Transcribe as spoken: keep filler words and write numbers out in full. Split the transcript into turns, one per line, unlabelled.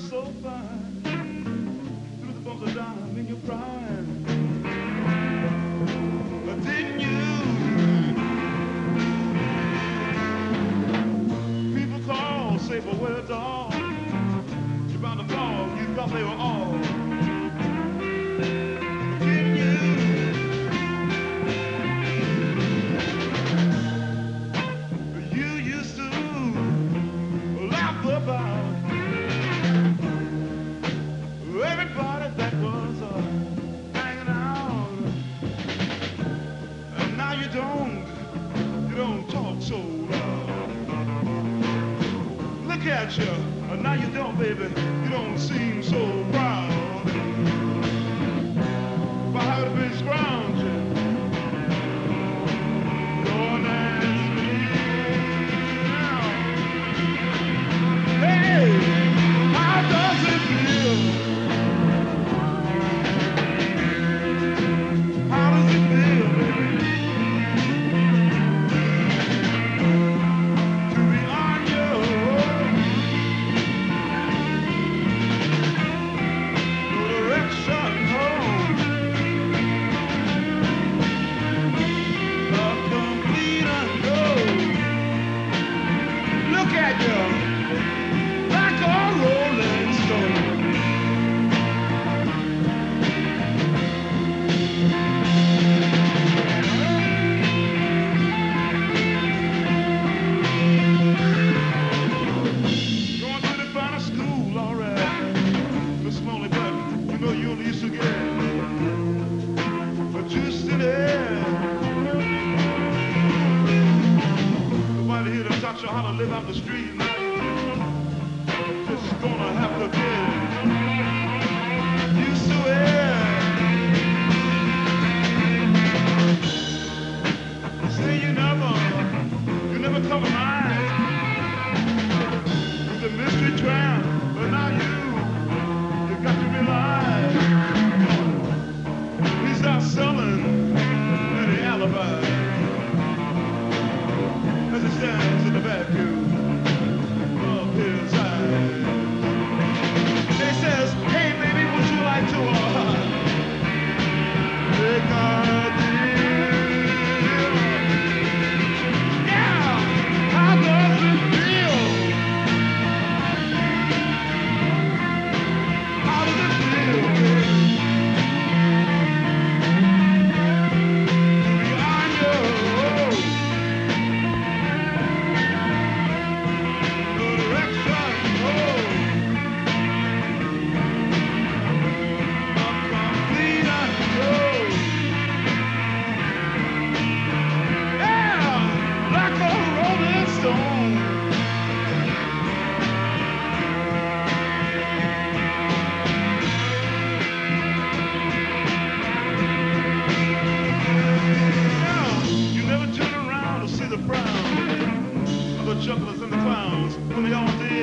so fine. Through the bumps of dime in your prime. But didn't you? People call, say, but where the dog? You're bound to fall, you thought they were all. But didn't you? You used to laugh about everybody that was uh, hanging out, and now you don't, you don't talk so loud. Look at you, and now you don't, baby, you don't seem so proud. If I had been scrounging, Lord, that's me now. Hey, how does it feel? How does it feel, baby, to be on your no direction home? A complete unknown. Look at you, like a rolling stone. Going to the final school, all right. Miss Lonely, but you know you only used to get but you still there. Nobody here to teach you how to live out the street. Now you're just gonna have to get used to it. Say you never, you never come alive with the mystery tramp, but now you, you got to realize he's not selling any alibi as he stands in the vacuum of his eyes. He says, hey baby, would you like to uh, take a deal? Yeah, how does it feel? How does it feel, baby? To be on your own. No direction home. A complete unknown. Yeah, like a rolling stone. Yeah, you never turn around to see the frown of the jugglers and the clowns when they all did.